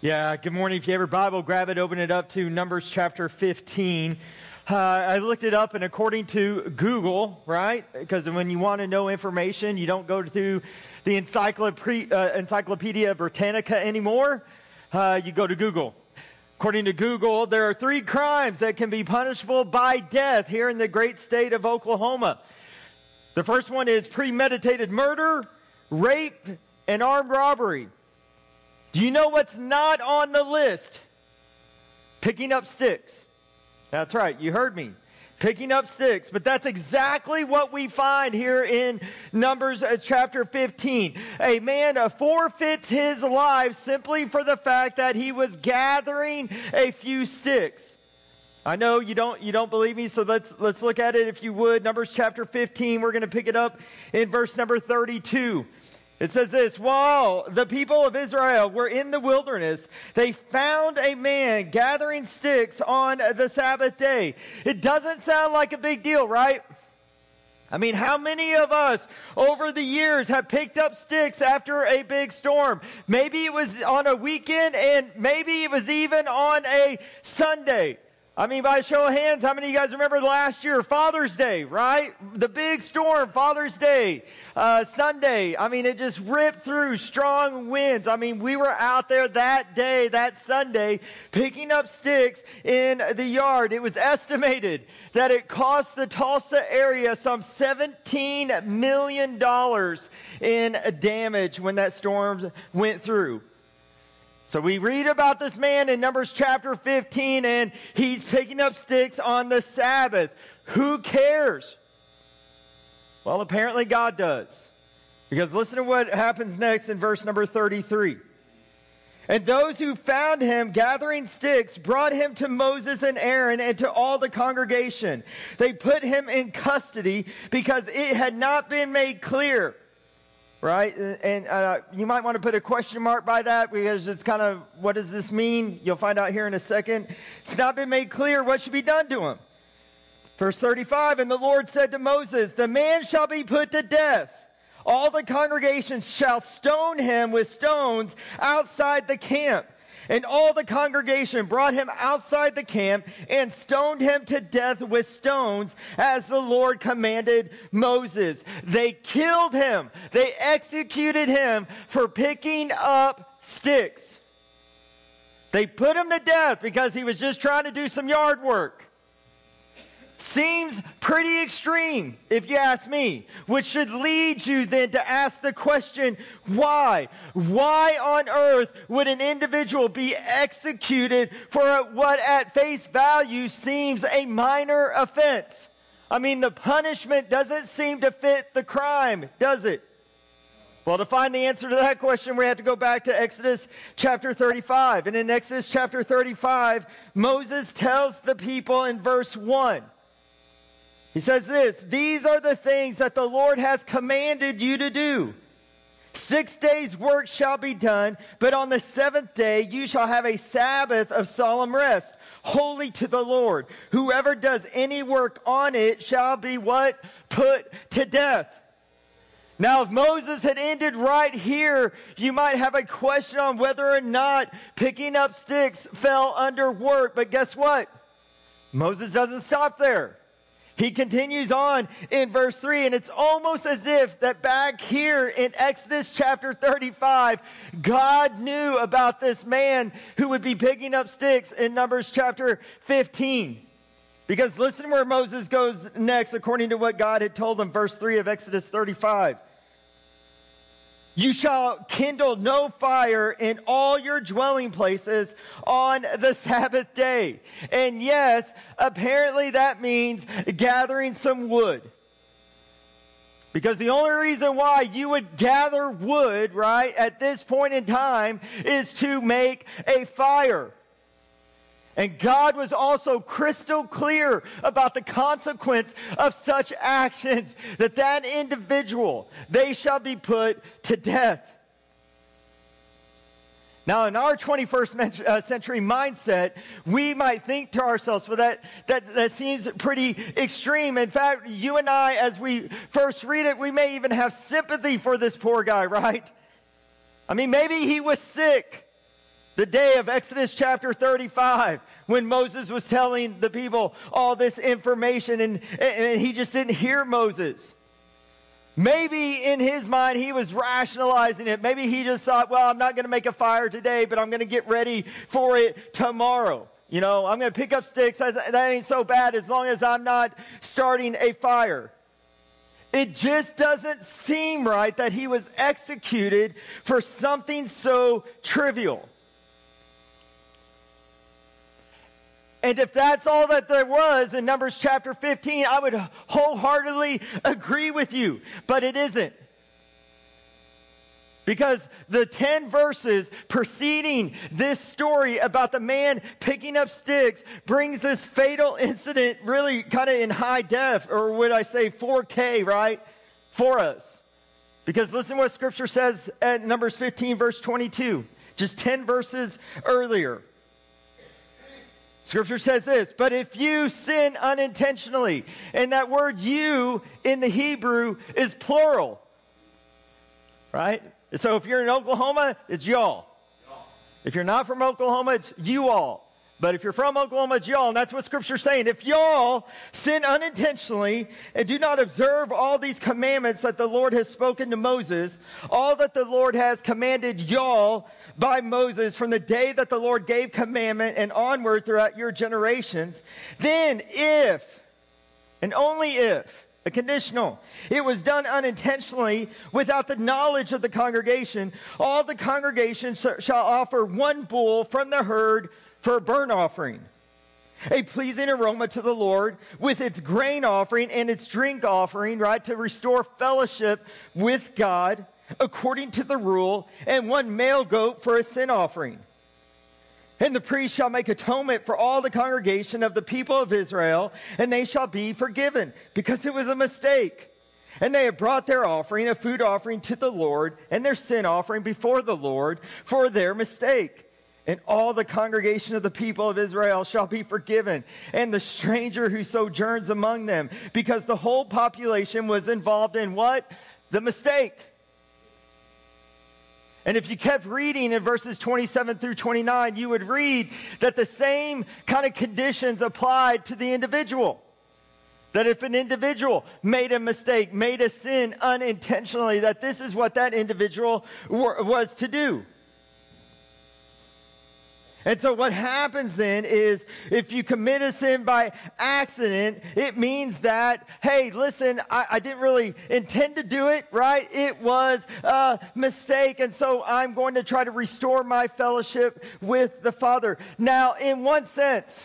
Yeah, good morning. If you have your Bible, grab it, open it up to Numbers chapter 15. I looked it up, and according to Google, right, because when you want to know information, you don't go through the Encyclopedia Britannica anymore. You go to Google. According to Google, there are 3 crimes that can be punishable by death here in the great state of Oklahoma. The first one is premeditated murder, rape, and armed robbery. Do you know what's not on the list? Picking up sticks. That's right, you heard me. Picking up sticks. But that's exactly what we find here in Numbers chapter 15. A man forfeits his life simply for the fact that he was gathering a few sticks. I know you don't believe me, so let's look at it if you would. Numbers chapter 15, we're going to pick it up in verse number 32. It says this: while the people of Israel were in the wilderness, they found a man gathering sticks on the Sabbath day. It doesn't sound like a big deal, right? I mean, how many of us over the years have picked up sticks after a big storm? Maybe it was on a weekend, and maybe it was even on a Sunday. I mean, by a show of hands, how many of you guys remember last year, Father's Day, right? The big storm, Father's Day, Sunday. I mean, it just ripped through, strong winds. I mean, we were out there that day, that Sunday, picking up sticks in the yard. It was estimated that it cost the Tulsa area some $17 million in damage when that storm went through. So we read about this man in Numbers chapter 15, and he's picking up sticks on the Sabbath. Who cares? Well, apparently God does. Because listen to what happens next in verse number 33. And those who found him gathering sticks brought him to Moses and Aaron and to all the congregation. They put him in custody because it had not been made clear. Right? And you might want to put a question mark by that, because it's kind of, what does this mean? You'll find out here in a second. It's not been made clear what should be done to him. Verse 35, and the Lord said to Moses, the man shall be put to death. All the congregation shall stone him with stones outside the camp. And all the congregation brought him outside the camp and stoned him to death with stones, as the Lord commanded Moses. They killed him. They executed him for picking up sticks. They put him to death because he was just trying to do some yard work. Seems pretty extreme, if you ask me, which should lead you then to ask the question, why? Why on earth would an individual be executed for what at face value seems a minor offense? I mean, the punishment doesn't seem to fit the crime, does it? Well, to find the answer to that question, we have to go back to Exodus chapter 35. And in Exodus chapter 35, Moses tells the people in verse 1, he says this: these are the things that the Lord has commanded you to do. 6 days' work shall be done, but on the 7th day you shall have a Sabbath of solemn rest, holy to the Lord. Whoever does any work on it shall be what? Put to death. Now, if Moses had ended right here, you might have a question on whether or not picking up sticks fell under work. But guess what? Moses doesn't stop there. He continues on in verse 3, and it's almost as if that back here in Exodus chapter 35, God knew about this man who would be picking up sticks in Numbers chapter 15. Because listen where Moses goes next, according to what God had told him, verse 3 of Exodus 35. You shall kindle no fire in all your dwelling places on the Sabbath day. And yes, apparently that means gathering some wood. Because the only reason why you would gather wood, right, at this point in time is to make a fire. And God was also crystal clear about the consequence of such actions, that individual, they shall be put to death. Now, in our 21st century mindset, we might think to ourselves, well, that seems pretty extreme. In fact, you and I, as we first read it, we may even have sympathy for this poor guy, right? I mean, maybe he was sick. The day of Exodus chapter 35, when Moses was telling the people all this information and he just didn't hear Moses. Maybe in his mind he was rationalizing it. Maybe he just thought, well, I'm not going to make a fire today, but I'm going to get ready for it tomorrow. You know, I'm going to pick up sticks. That ain't so bad as long as I'm not starting a fire. It just doesn't seem right that he was executed for something so trivial. And if that's all that there was in Numbers chapter 15, I would wholeheartedly agree with you. But it isn't. Because the 10 verses preceding this story about the man picking up sticks brings this fatal incident really kind of in high def, or would I say 4K, right, for us. Because listen what Scripture says at Numbers 15, verse 22, just 10 verses earlier. Scripture says this, but if you sin unintentionally, and that word you in the Hebrew is plural, right? So if you're in Oklahoma, it's y'all. If you're not from Oklahoma, it's you all. But if you're from Oklahoma, it's y'all. And that's what Scripture's saying. If y'all sin unintentionally and do not observe all these commandments that the Lord has spoken to Moses, all that the Lord has commanded y'all by Moses from the day that the Lord gave commandment and onward throughout your generations, then if, and only if, a conditional, it was done unintentionally without the knowledge of the congregation, all the congregation shall offer one bull from the herd for a burnt offering, a pleasing aroma to the Lord, with its grain offering and its drink offering, right, to restore fellowship with God, according to the rule, and one male goat for a sin offering. And the priest shall make atonement for all the congregation of the people of Israel, and they shall be forgiven, because it was a mistake. And they have brought their offering, a food offering to the Lord, and their sin offering before the Lord for their mistake. And all the congregation of the people of Israel shall be forgiven, and the stranger who sojourns among them, because the whole population was involved in what? The mistake. And if you kept reading in verses 27 through 29, you would read that the same kind of conditions applied to the individual. That if an individual made a mistake, made a sin unintentionally, that this is what that individual was to do. And so what happens then is if you commit a sin by accident, it means that, hey, listen, I didn't really intend to do it, right? It was a mistake, and so I'm going to try to restore my fellowship with the Father. Now, in one sense,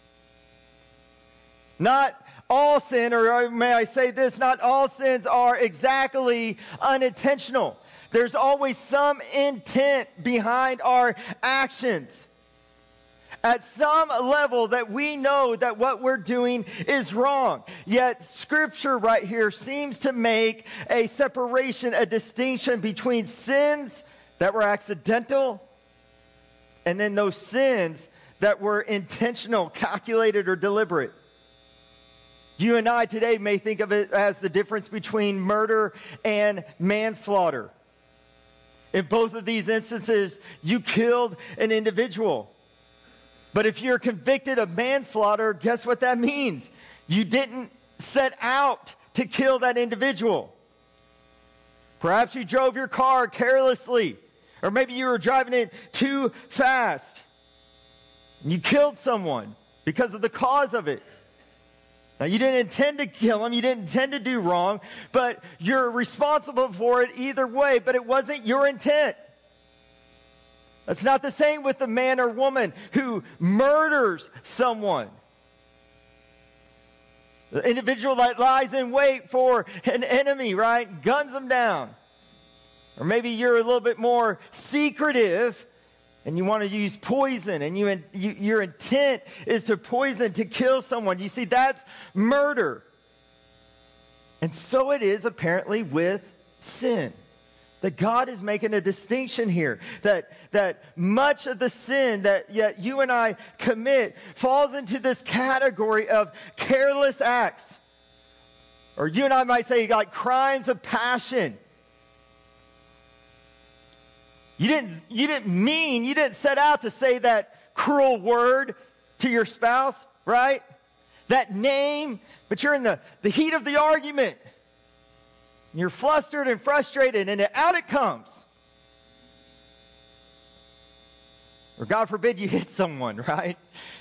not all sin, or may I say this, not all sins are exactly unintentional. There's always some intent behind our actions. At some level that we know that what we're doing is wrong. Yet Scripture right here seems to make a separation, a distinction between sins that were accidental and then those sins that were intentional, calculated, or deliberate. You and I today may think of it as the difference between murder and manslaughter. In both of these instances, you killed an individual. But if you're convicted of manslaughter, guess what that means? You didn't set out to kill that individual. Perhaps you drove your car carelessly, or maybe you were driving it too fast. You killed someone because of the cause of it. Now, you didn't intend to kill him, you didn't intend to do wrong, but you're responsible for it either way, but it wasn't your intent. That's not the same with the man or woman who murders someone. The individual that lies in wait for an enemy, right? Guns them down. Or maybe you're a little bit more secretive and you want to use poison, and your intent is to poison, to kill someone. You see, that's murder. And so it is apparently with sin. That God is making a distinction here. That much of the sin that yet you and I commit falls into this category of careless acts. Or you and I might say like crimes of passion. You didn't set out to say that cruel word to your spouse, right? That name, but you're in the heat of the argument. You're flustered and frustrated, and out it comes. Or God forbid you hit someone, right?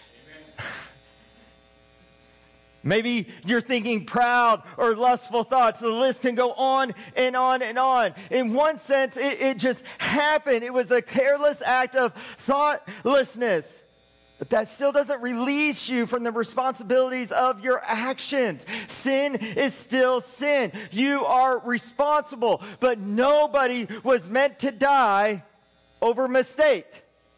Maybe you're thinking proud or lustful thoughts. The list can go on and on and on. In one sense, it just happened. It was a careless act of thoughtlessness. But that still doesn't release you from the responsibilities of your actions. Sin is still sin. You are responsible. But nobody was meant to die over mistake.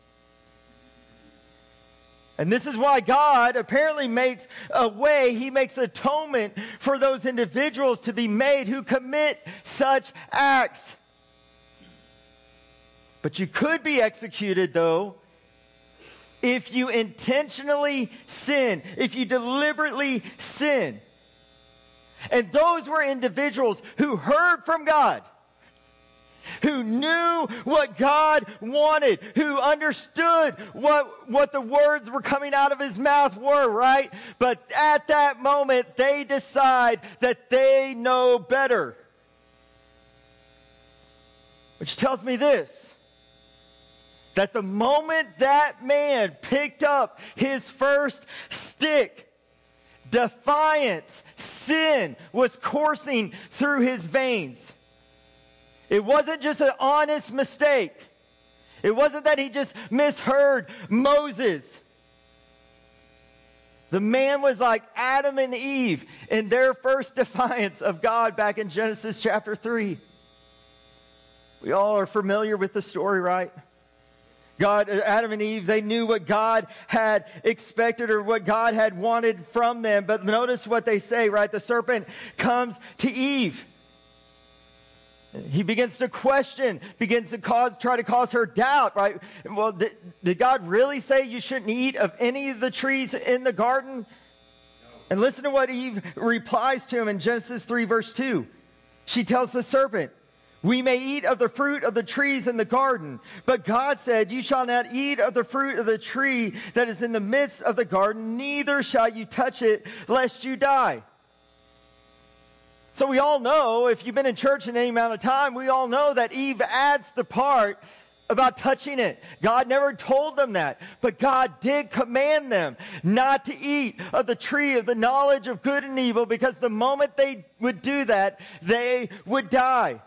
And this is why God apparently makes a way, He makes atonement for those individuals to be made who commit such acts. But you could be executed, though, if you intentionally sin, if you deliberately sin. And those were individuals who heard from God, who knew what God wanted, who understood what the words were coming out of His mouth were, right? But at that moment, they decide that they know better. Which tells me this, that the moment that man picked up his first stick, defiance, sin was coursing through his veins. It wasn't just an honest mistake. It wasn't that he just misheard Moses. The man was like Adam and Eve in their first defiance of God back in Genesis chapter 3. We all are familiar with the story, right? Adam and Eve, they knew what God had expected or what God had wanted from them. But notice what they say, right? The serpent comes to Eve. He begins to question, try to cause her doubt, right? Well, did God really say you shouldn't eat of any of the trees in the garden? No. And listen to what Eve replies to him in Genesis 3 verse 2. She tells the serpent, "We may eat of the fruit of the trees in the garden, but God said, you shall not eat of the fruit of the tree that is in the midst of the garden, neither shall you touch it, lest you die." So we all know, if you've been in church in any amount of time, we all know that Eve adds the part about touching it. God never told them that, but God did command them not to eat of the tree of the knowledge of good and evil, because the moment they would do that, they would die.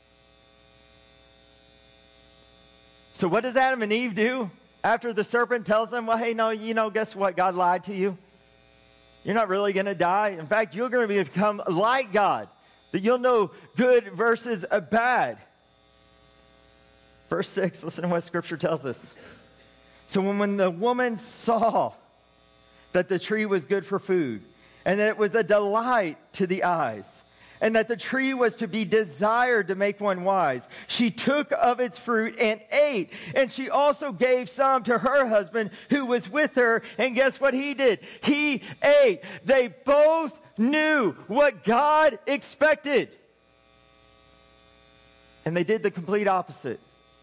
So what does Adam and Eve do after the serpent tells them, well, hey, no, guess what? God lied to you. You're not really going to die. In fact, you're going to become like God, that you'll know good versus bad. Verse 6, listen to what Scripture tells us. So when the woman saw that the tree was good for food, and that it was a delight to the eyes, and that the tree was to be desired to make one wise, she took of its fruit and ate. And she also gave some to her husband who was with her. And guess what he did? He ate. They both knew what God expected. And they did the complete opposite.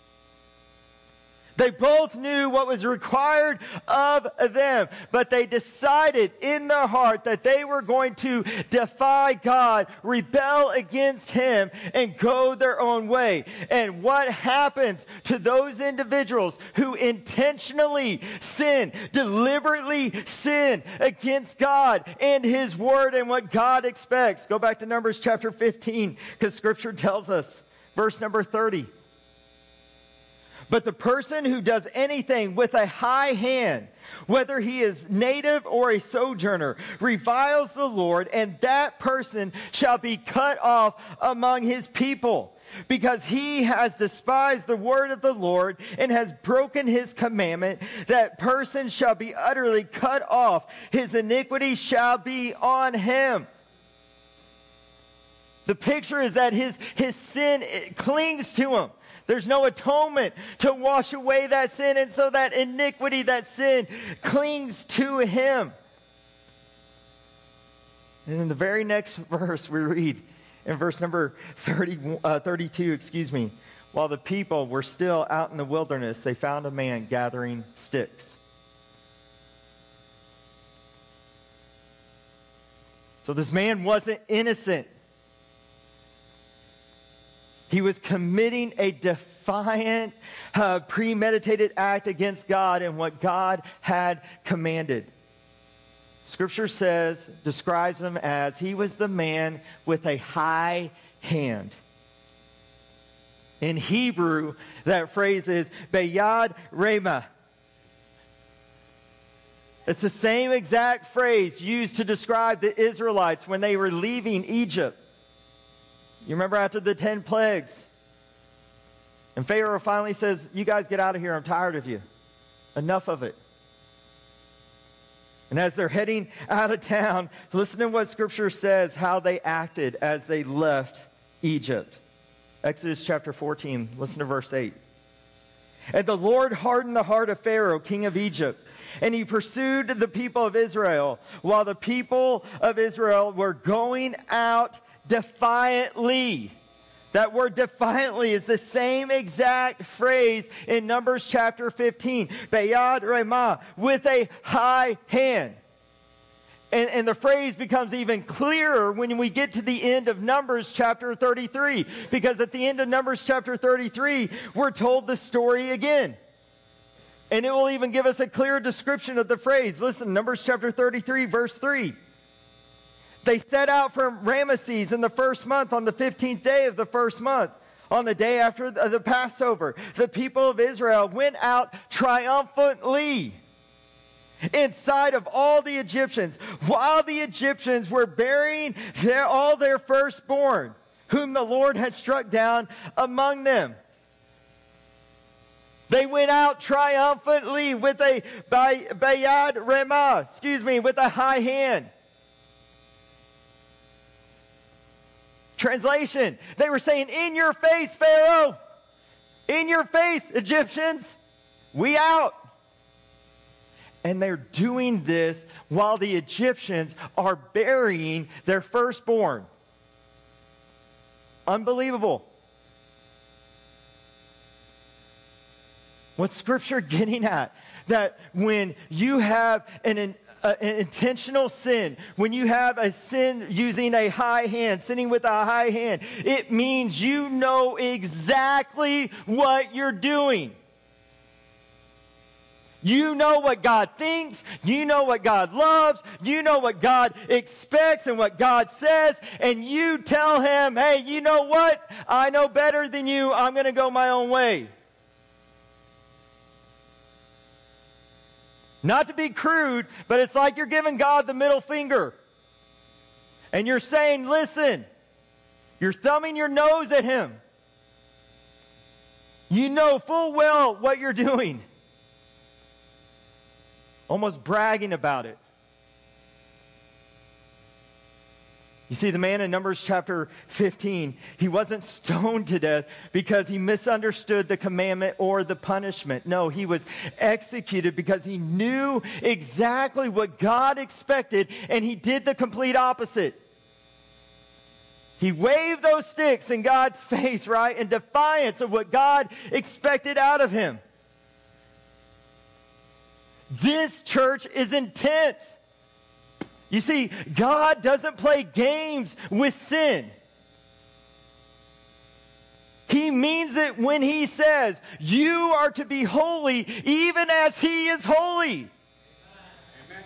They both knew what was required of them, but they decided in their heart that they were going to defy God, rebel against Him, and go their own way. And what happens to those individuals who intentionally sin, deliberately sin against God and His Word and what God expects? Go back to Numbers chapter 15, because Scripture tells us, verse number 30. But the person who does anything with a high hand, whether he is native or a sojourner, reviles the Lord, and that person shall be cut off among his people, because he has despised the word of the Lord and has broken His commandment. That person shall be utterly cut off. His iniquity shall be on him. The picture is that his sin clings to him. There's no atonement to wash away that sin, and so that iniquity, that sin, clings to him. And in the very next verse we read, in verse number 32, while the people were still out in the wilderness, they found a man gathering sticks. So this man wasn't innocent. He was committing a defiant, premeditated act against God and what God had commanded. Scripture describes him as he was the man with a high hand. In Hebrew, that phrase is Bayad Rema. It's the same exact phrase used to describe the Israelites when they were leaving Egypt. You remember after the 10 plagues? And Pharaoh finally says, you guys get out of here. I'm tired of you. Enough of it. And as they're heading out of town, listen to what Scripture says, how they acted as they left Egypt. Exodus chapter 14, listen to verse 8. And the Lord hardened the heart of Pharaoh, king of Egypt, and he pursued the people of Israel, while the people of Israel were going out defiantly. That word defiantly is the same exact phrase in Numbers chapter 15. Bayad Remah, with a high hand. And the phrase becomes even clearer when we get to the end of Numbers chapter 33. Because at the end of Numbers chapter 33, we're told the story again. And it will even give us a clear description of the phrase. Listen, Numbers chapter 33, verse 3. They set out from Ramesses in the first month on the 15th day of the first month. On the day after the Passover, the people of Israel went out triumphantly in sight of all the Egyptians, while the Egyptians were burying all their firstborn, whom the Lord had struck down among them. They went out triumphantly with a Bayad Remah, with a high hand. Translation, they were saying, in your face, Pharaoh. In your face, Egyptians. We out. And they're doing this while the Egyptians are burying their firstborn. Unbelievable. What's Scripture getting at? That when you have an intentional sin, when you have a sin using a high hand, sinning with a high hand, it means you know exactly what you're doing. You know what God thinks, you know what God loves, you know what God expects and what God says, and you tell him, hey, you know what? I know better than you. I'm going to go my own way. Not to be crude, but it's like you're giving God the middle finger. And you're saying, listen, you're thumbing your nose at him. You know full well what you're doing. Almost bragging about it. You see, the man in Numbers chapter 15, he wasn't stoned to death because he misunderstood the commandment or the punishment. No, he was executed because he knew exactly what God expected, and he did the complete opposite. He waved those sticks in God's face, right, in defiance of what God expected out of him. This church is intense. You see, God doesn't play games with sin. He means it when he says, you are to be holy even as he is holy. Amen.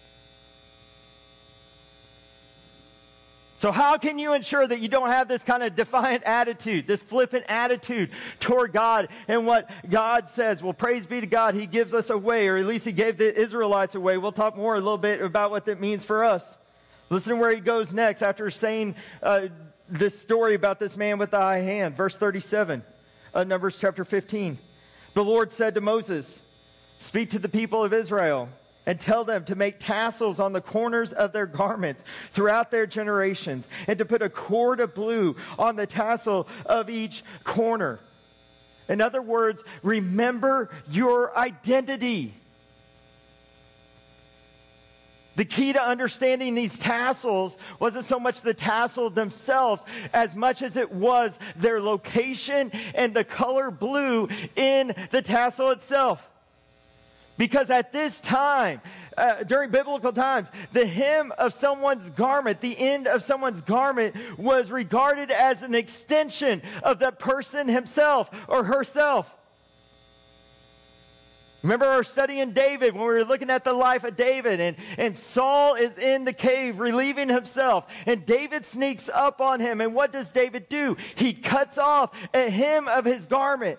So how can you ensure that you don't have this kind of defiant attitude, this flippant attitude toward God and what God says? Well, praise be to God, he gives us a way, or at least he gave the Israelites a way. We'll talk more a little bit about what that means for us. Listen to where he goes next after saying this story about this man with the high hand. Verse 37, Numbers chapter 15. The Lord said to Moses, speak to the people of Israel and tell them to make tassels on the corners of their garments throughout their generations, and to put a cord of blue on the tassel of each corner. In other words, remember your identity. The key to understanding these tassels wasn't so much the tassel themselves as much as it was their location and the color blue in the tassel itself. Because at this time, during biblical times, the hem of someone's garment, the end of someone's garment, was regarded as an extension of that person himself or herself. Remember our study in David when we were looking at the life of David, and Saul is in the cave relieving himself, and David sneaks up on him, and what does David do? He cuts off a hem of his garment.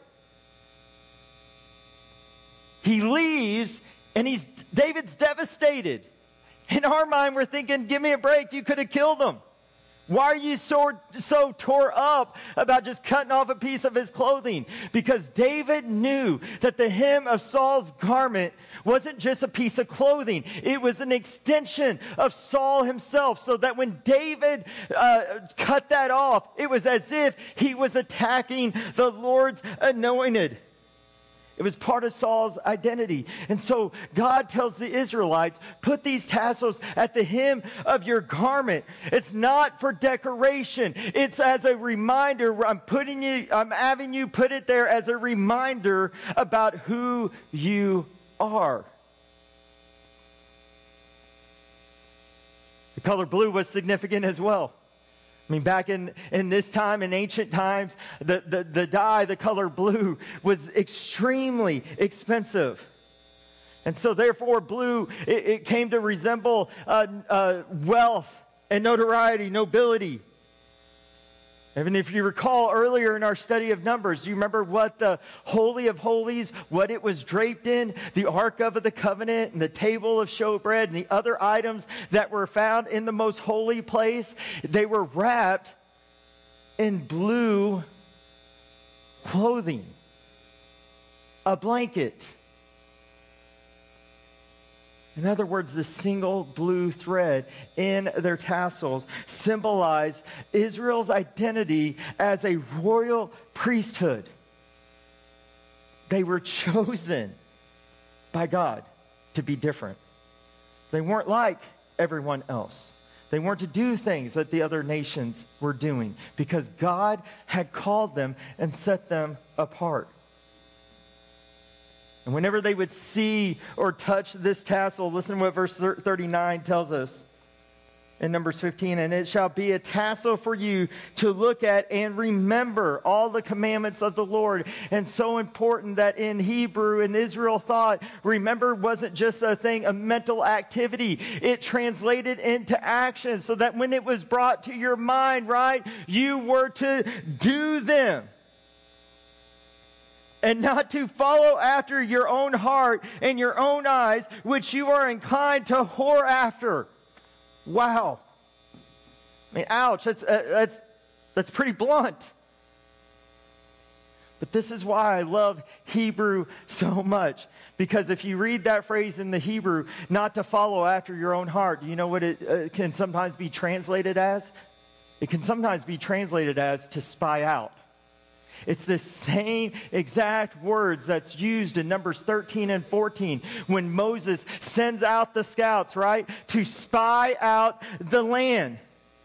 He leaves, and David's devastated. In our mind, we're thinking, give me a break, you could have killed him. Why are you so tore up about just cutting off a piece of his clothing? Because David knew that the hem of Saul's garment wasn't just a piece of clothing. It was an extension of Saul himself. So that when David cut that off, it was as if he was attacking the Lord's anointed. It was part of Saul's identity. And so God tells the Israelites, put these tassels at the hem of your garment. It's not for decoration. It's as a reminder. I'm having you put it there as a reminder about who you are. The color blue was significant as well. I mean, back in this time, in ancient times, the dye, the color blue, was extremely expensive. And so therefore, blue, it came to resemble wealth and notoriety, nobility. Even if you recall earlier in our study of Numbers, do you remember what the Holy of Holies, what it was draped in? The Ark of the Covenant and the table of showbread and the other items that were found in the most holy place. They were wrapped in blue clothing, a blanket. In other words, the single blue thread in their tassels symbolized Israel's identity as a royal priesthood. They were chosen by God to be different. They weren't like everyone else. They weren't to do things that the other nations were doing because God had called them and set them apart. And whenever they would see or touch this tassel, listen to what verse 39 tells us in Numbers 15. And it shall be a tassel for you to look at and remember all the commandments of the Lord. And so important that in Hebrew and Israel thought, remember wasn't just a thing, a mental activity. It translated into action so that when it was brought to your mind, right, you were to do them. And not to follow after your own heart and your own eyes, which you are inclined to whore after. Wow. I mean, ouch. That's pretty blunt. But this is why I love Hebrew so much. Because if you read that phrase in the Hebrew, not to follow after your own heart, do you know what it can sometimes be translated as? It can sometimes be translated as to spy out. It's the same exact words that's used in Numbers 13 and 14 when Moses sends out the scouts, right, to spy out the land.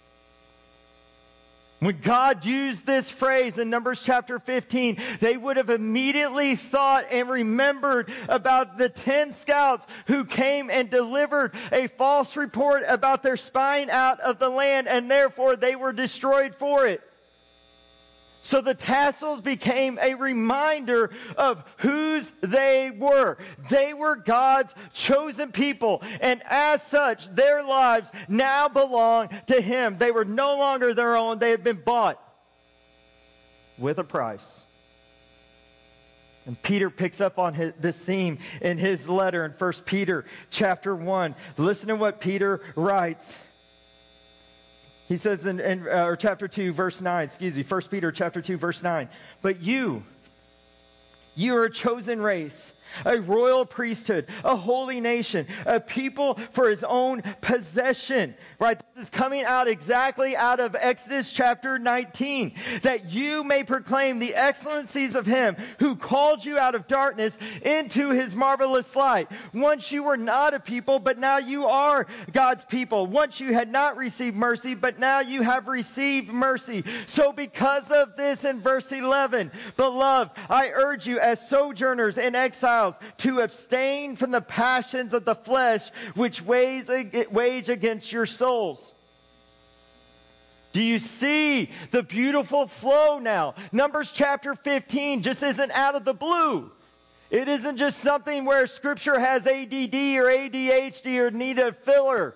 When God used this phrase in Numbers chapter 15, they would have immediately thought and remembered about the 10 scouts who came and delivered a false report about their spying out of the land, and therefore they were destroyed for it. So the tassels became a reminder of whose they were. They were God's chosen people. And as such, their lives now belong to Him. They were no longer their own. They had been bought with a price. And Peter picks up on this theme in his letter in 1 Peter chapter 1. Listen to what Peter writes. He says in chapter 2, verse 9, 1 Peter chapter 2, verse 9, but you are a chosen race, a royal priesthood, a holy nation, a people for his own possession. Right? This is coming out exactly out of Exodus chapter 19. That you may proclaim the excellencies of him who called you out of darkness into his marvelous light. Once you were not a people, but now you are God's people. Once you had not received mercy, but now you have received mercy. So because of this, in verse 11, beloved, I urge you as sojourners and exiles to abstain from the passions of the flesh which wage against your souls. Do you see the beautiful flow now? Numbers chapter 15 just isn't out of the blue. It isn't just something where Scripture has ADD or ADHD or need a filler.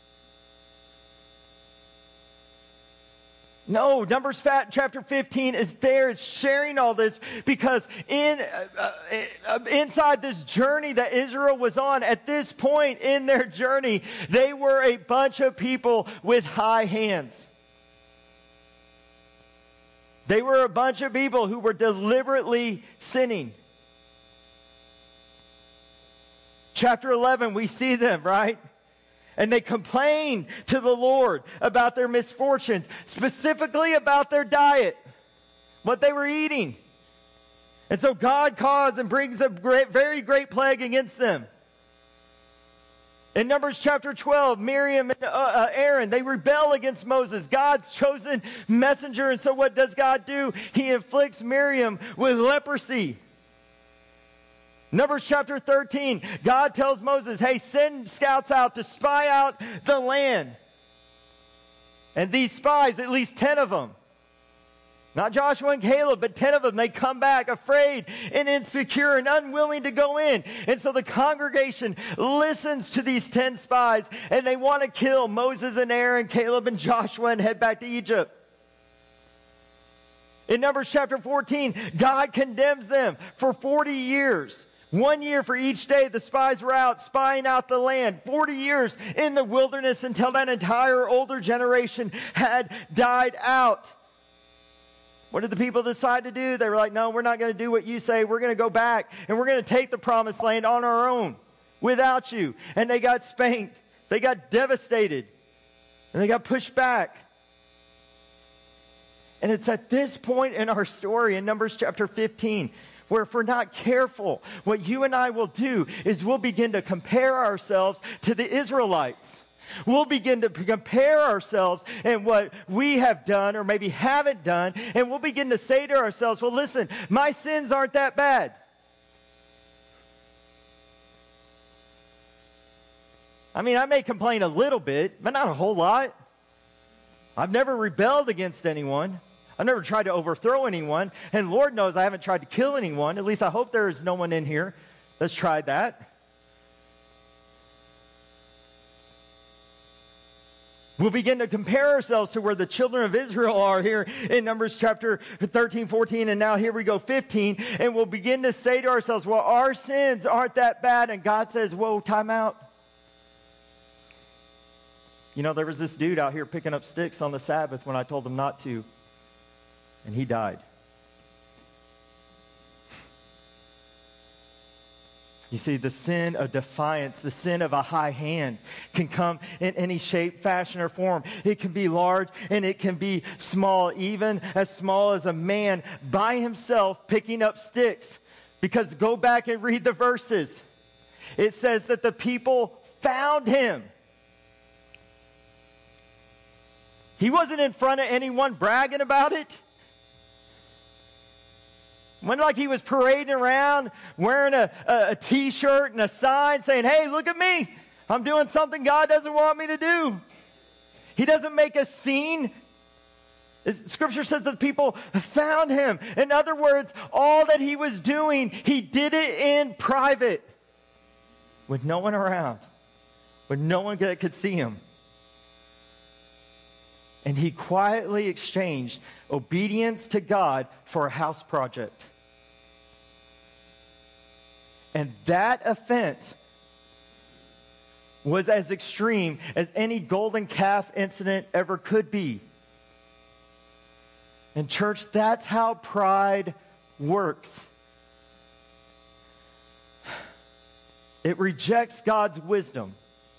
No, Numbers chapter 15 is there. It's sharing all this because inside this journey that Israel was on, at this point in their journey, they were a bunch of people with high hands. They were a bunch of people who were deliberately sinning. Chapter 11, we see them, right? And they complain to the Lord about their misfortunes, specifically about their diet, what they were eating. And so God calls and brings a very great plague against them. In Numbers chapter 12, Miriam and Aaron, they rebel against Moses, God's chosen messenger. And so what does God do? He inflicts Miriam with leprosy. Numbers chapter 13, God tells Moses, hey, send scouts out to spy out the land. And these spies, at least 10 of them, not Joshua and Caleb, but 10 of them, they come back afraid and insecure and unwilling to go in. And so the congregation listens to these 10 spies, and they want to kill Moses and Aaron, Caleb and Joshua, and head back to Egypt. In Numbers chapter 14, God condemns them for 40 years. 1 year for each day the spies were out spying out the land. 40 years in the wilderness until that entire older generation had died out. What did the people decide to do? They were like, no, we're not going to do what you say. We're going to go back and we're going to take the promised land on our own without you. And they got spanked. They got devastated. And they got pushed back. And it's at this point in our story in Numbers chapter 15 where if we're not careful, what you and I will do is we'll begin to compare ourselves to the Israelites. We'll begin to compare ourselves and what we have done or maybe haven't done, and we'll begin to say to ourselves, well, listen, my sins aren't that bad. I mean, I may complain a little bit, but not a whole lot. I've never rebelled against anyone. I've never tried to overthrow anyone. And Lord knows I haven't tried to kill anyone. At least I hope there is no one in here that's tried that. We'll begin to compare ourselves to where the children of Israel are here in Numbers chapter 13, 14, and now here we go 15. And we'll begin to say to ourselves, well, our sins aren't that bad. And God says, whoa, time out. You know, there was this dude out here picking up sticks on the Sabbath when I told him not to. And he died. You see, the sin of defiance, the sin of a high hand can come in any shape, fashion, or form. It can be large and it can be small, even as small as a man by himself picking up sticks. Because go back and read the verses. It says that the people found him. He wasn't in front of anyone bragging about it. It wasn't like he was parading around wearing a t-shirt and a sign saying, hey, look at me. I'm doing something God doesn't want me to do. He doesn't make a scene. Scripture says that people found him. In other words, all that he was doing, he did it in private with no one around, with no one that could see him. And he quietly exchanged obedience to God for a house project. And that offense was as extreme as any golden calf incident ever could be. And church, that's how pride works. It rejects God's wisdom.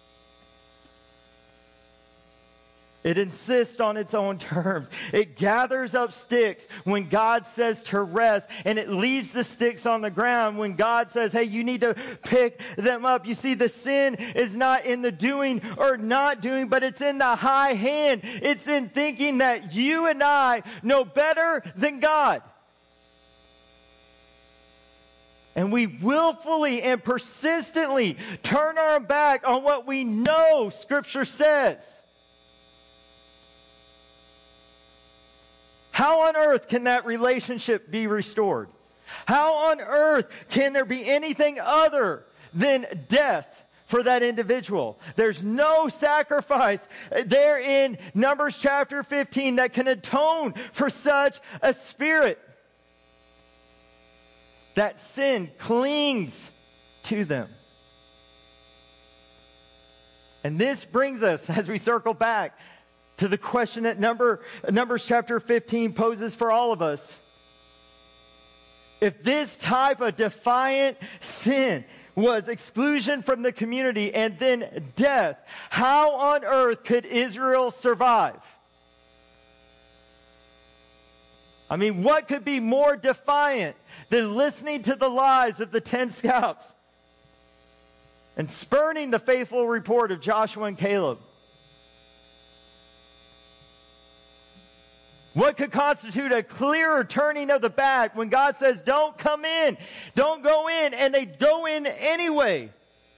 It insists on its own terms. It gathers up sticks when God says to rest, and it leaves the sticks on the ground when God says, hey, you need to pick them up. You see, the sin is not in the doing or not doing, but it's in the high hand. It's in thinking that you and I know better than God. And we willfully and persistently turn our back on what we know Scripture says. How on earth can that relationship be restored? How on earth can there be anything other than death for that individual? There's no sacrifice there in Numbers chapter 15 that can atone for such a spirit. That sin clings to them. And this brings us, as we circle back, to the question that Numbers chapter 15 poses for all of us. If this type of defiant sin was exclusion from the community and then death, how on earth could Israel survive? I mean, what could be more defiant than listening to the lies of the 10 scouts and spurning the faithful report of Joshua and Caleb? What could constitute a clearer turning of the back when God says, don't come in, don't go in, and they go in anyway?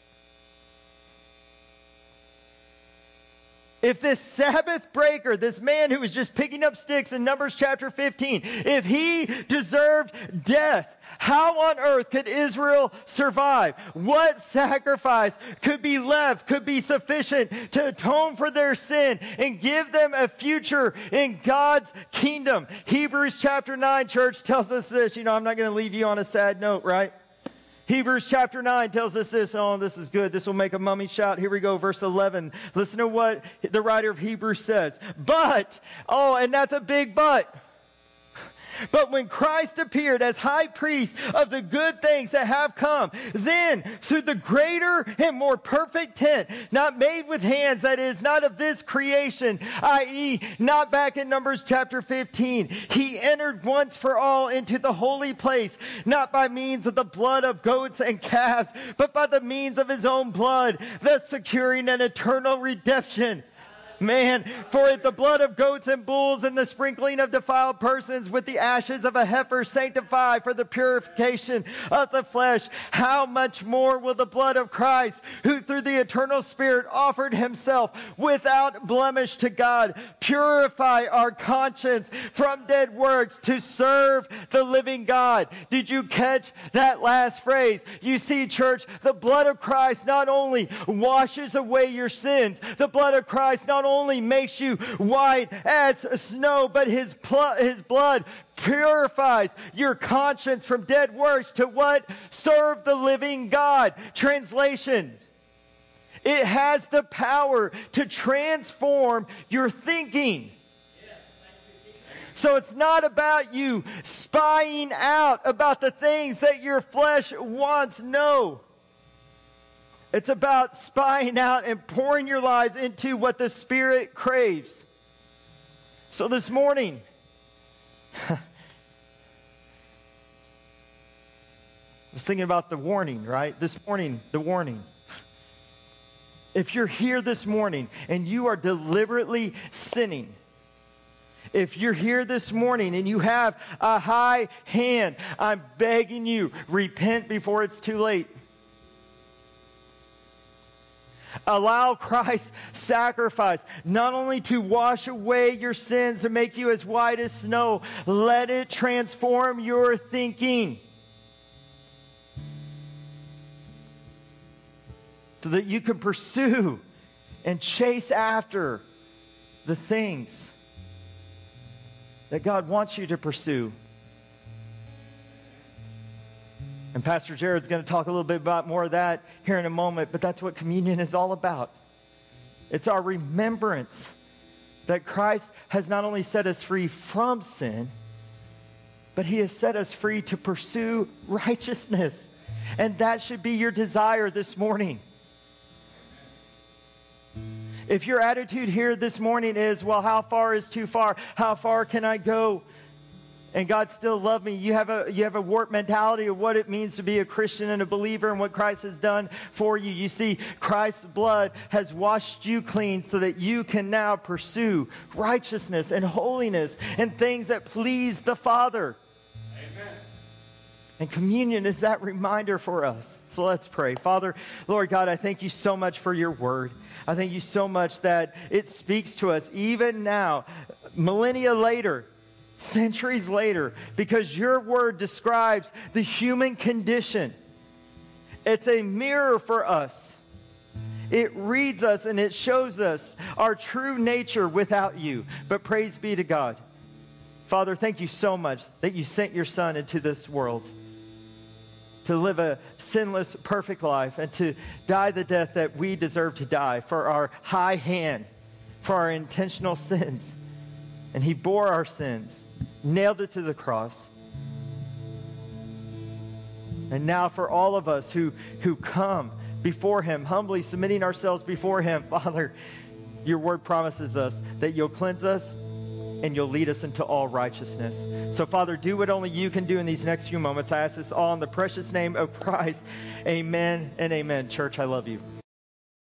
If this Sabbath breaker, this man who was just picking up sticks in Numbers chapter 15, if he deserved death, how on earth could Israel survive? What sacrifice could be left, could be sufficient to atone for their sin and give them a future in God's kingdom? Hebrews chapter 9, church, tells us this. You know, I'm not going to leave you on a sad note, right? Hebrews chapter 9 tells us this. Oh, this is good. This will make a mummy shout. Here we go, verse 11. Listen to what the writer of Hebrews says. But, and that's a big but. But when Christ appeared as high priest of the good things that have come, then through the greater and more perfect tent, not made with hands, that is, not of this creation, i.e., not back in Numbers chapter 15, he entered once for all into the holy place, not by means of the blood of goats and calves, but by the means of his own blood, thus securing an eternal redemption. Man, for the blood of goats and bulls and the sprinkling of defiled persons with the ashes of a heifer sanctify for the purification of the flesh, how much more will the blood of Christ, who through the eternal Spirit offered himself without blemish to God, purify our conscience from dead works to serve the living God? Did you catch that last phrase? You see, church, the blood of Christ not only washes away your sins, the blood of Christ not only makes you white as snow, but his blood purifies your conscience from dead works to what? Serve the living God. Translation: it has the power to transform your thinking. So it's not about you spying out about the things that your flesh wants. No. It's about spying out and pouring your lives into what the Spirit craves. So this morning, I was thinking about the warning, right? This morning, the warning. If you're here this morning and you are deliberately sinning, if you're here this morning and you have a high hand, I'm begging you, repent before it's too late. Allow Christ's sacrifice not only to wash away your sins, to make you as white as snow, let it transform your thinking so that you can pursue and chase after the things that God wants you to pursue. And Pastor Jared's going to talk a little bit about more of that here in a moment, but that's what communion is all about. It's our remembrance that Christ has not only set us free from sin, but he has set us free to pursue righteousness. And that should be your desire this morning. If your attitude here this morning is, well, how far is too far? How far can I go? And God still love me. You have a warped mentality of what it means to be a Christian and a believer and what Christ has done for you. You see, Christ's blood has washed you clean so that you can now pursue righteousness and holiness and things that please the Father. Amen. And communion is that reminder for us. So let's pray. Father, Lord God, I thank you so much for your word. I thank you so much that it speaks to us even now, millennia later, centuries later, because your word describes the human condition. It's a mirror for us. It reads us and it shows us our true nature without you. But praise be to God. Father, thank you so much that you sent your Son into this world to live a sinless, perfect life and to die the death that we deserve to die for our high hand, for our intentional sins. And he bore our sins, nailed it to the cross. And now for all of us who come before him, humbly submitting ourselves before him, Father, your word promises us that you'll cleanse us and you'll lead us into all righteousness. So, Father, do what only you can do in these next few moments. I ask this all in the precious name of Christ. Amen and amen. Church, I love you.